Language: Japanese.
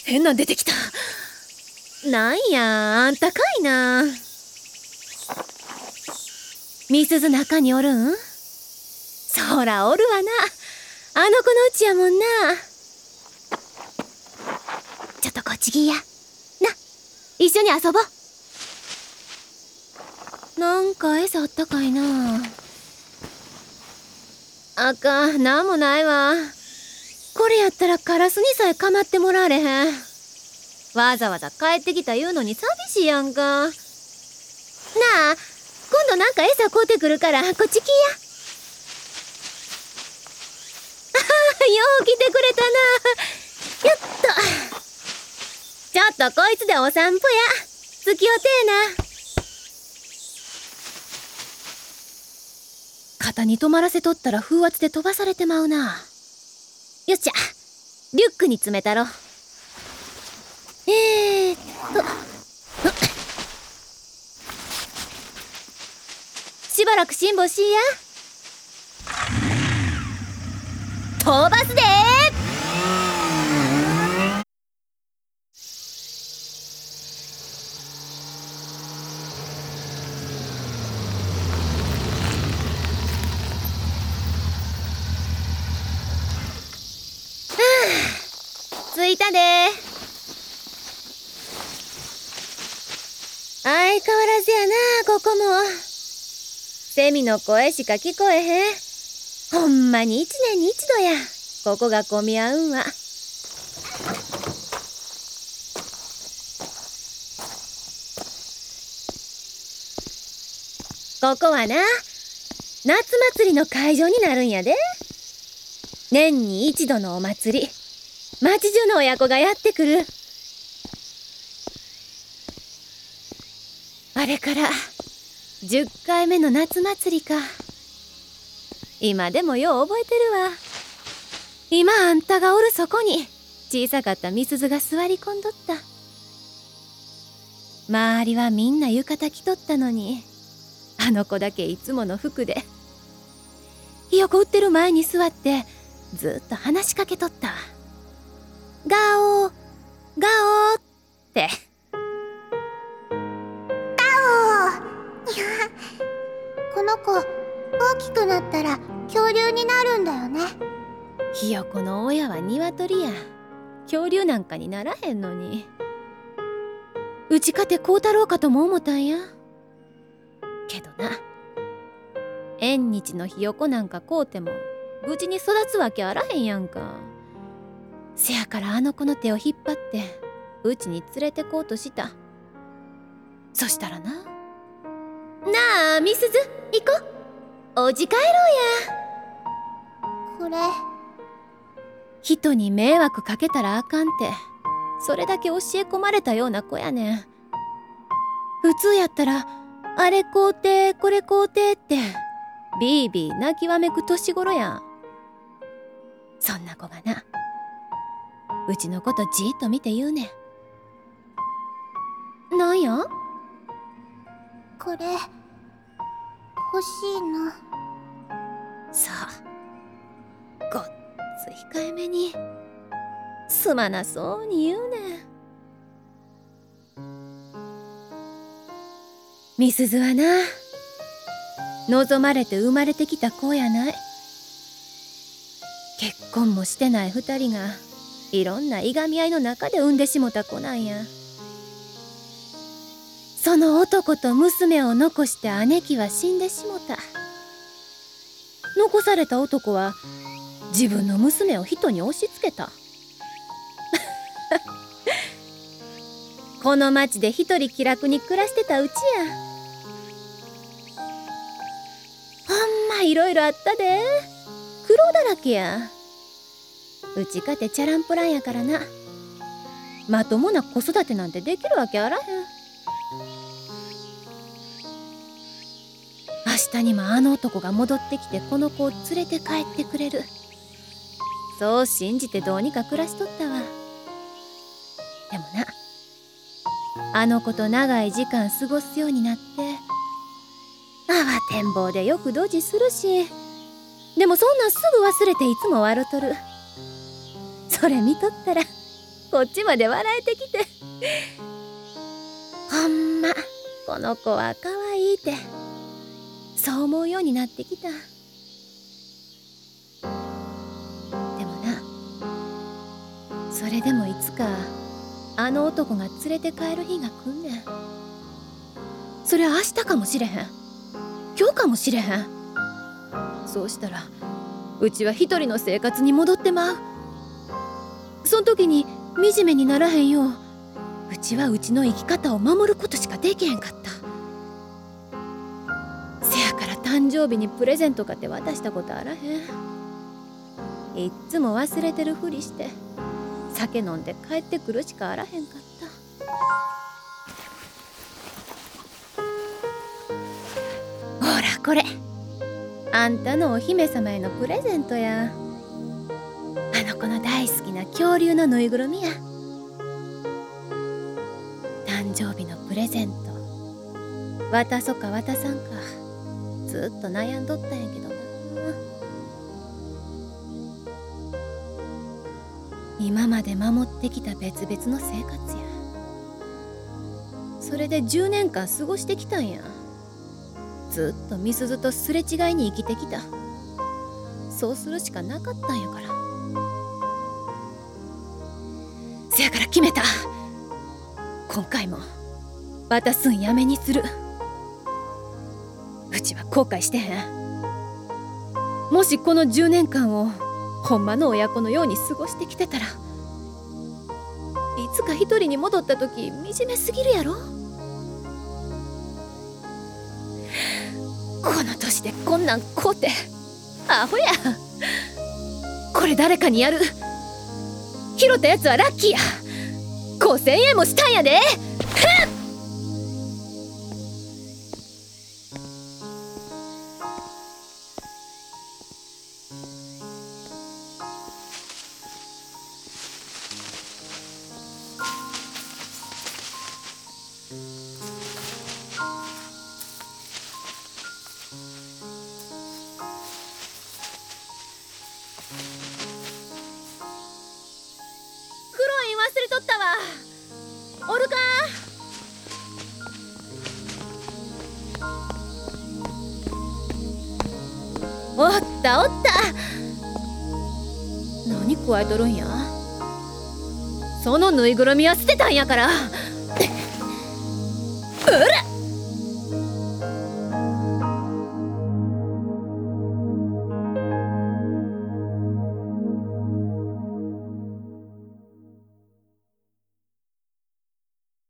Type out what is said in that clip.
変なん出てきた。なんや、あんたかいな。みすず中におるん？そらおるわな。あの子のうちやもんな。ちょっとこっち来いや。な、一緒に遊ぼう。なんか餌あったかいな。あかん、なんもないわ。これやったらカラスにさえ構ってもらわれへん。わざわざ帰ってきた言うのに寂しいやんか。なあ、今度なんか餌買うてくるからこっち来いや。よう来てくれたな。よっと。ちょっとこいつでお散歩や。付き合うてえな。肩に止まらせとったら風圧で飛ばされてまうな。よっしゃ、リュックに詰めたろ。しばらく辛抱しいや。飛ばすで着いたで。相変わらずやな、ここも。セミの声しか聞こえへん。ほんまに一年に一度や、ここが混み合うんは。ここはな、夏祭りの会場になるんやで。年に一度のお祭り。町中の親子がやってくる。あれから10回目の夏祭りか。今でもよう覚えてるわ。今あんたがおるそこに小さかったみすずが座り込んどった。周りはみんな浴衣着とったのに、あの子だけいつもの服でひよこ売ってる前に座ってずっと話しかけとった。ガオーガオーって。 この子大きくなったら恐竜になるんだよね。 ひよこの親は鶏や。恐竜なんかにならへんのに。うちかてこうたろうかとも思ったんや。けどな、縁日のひよこなんかこうても無事に育つわけあらへんやんか。せやからあの子の手を引っ張ってうちに連れてこうとした。そしたらな。なあ、みすず、行こう。お家帰ろうや。 これ人に迷惑かけたらあかんって、それだけ教え込まれたような子やねん。普通やったらあれ買うてこれ買うてってビービー泣きわめく年頃やん。そんな子がな、うちのことじーっと見て言うねん。なんや？ これ欲しいの。 さあ、ごっつ控えめにすまなそうに言うねん。みすずはな、望まれて生まれてきた子やない。結婚もしてない二人がいろんないがみ合いの中で産んでしもた子なんや。その男と娘を残して姉貴は死んでしもた。残された男は自分の娘を人に押し付けた。この町で一人気楽に暮らしてたうちや。ほんまいろいろあったで。苦労だらけや。うちかてチャランポランやからな。まともな子育てなんてできるわけあらへん。明日にもあの男が戻ってきてこの子を連れて帰ってくれる。そう信じてどうにか暮らしとったわ。でもな、あの子と長い時間過ごすようになって慌てんぼうでよくドジするし、でもそんなんすぐ忘れていつも笑とる。それ見とったらこっちまで笑えてきて。ほんまこの子は可愛いってそう思うようになってきた。でもな、それでもいつかあの男が連れて帰る日が来んねん。それは明日かもしれへん、今日かもしれへん。そうしたらうちは一人の生活に戻ってまう。そん時に惨めにならへんよう、うちはうちの生き方を守ることしかできへんかった。せやから誕生日にプレゼントかって渡したことあらへん。いっつも忘れてるふりして酒飲んで帰ってくるしかあらへんかった。ほらこれ、あんたのお姫様へのプレゼントや。あの子の大好きな恐竜のぬいぐるみや。誕生日のプレゼント渡そか渡さんかずっと悩んどったんやけどな。今まで守ってきた別々の生活や。それで10年間過ごしてきたんや。ずっとみすずとすれ違いに生きてきた。そうするしかなかったんやから。せやから決めた。今回も渡すんやめにする。うちは後悔してへん。もしこの10年間をほんまの親子のように過ごしてきてたら、いつか一人に戻った時惨めすぎるやろ。この年でこんなんこうてアホや。これ誰かにやる。拾ったやつはラッキーや。5000円もしたんやで。忘れとったわ。おるか？おったおった。何加えとるんや。そのぬいぐるみは捨てたんやから。うらっ。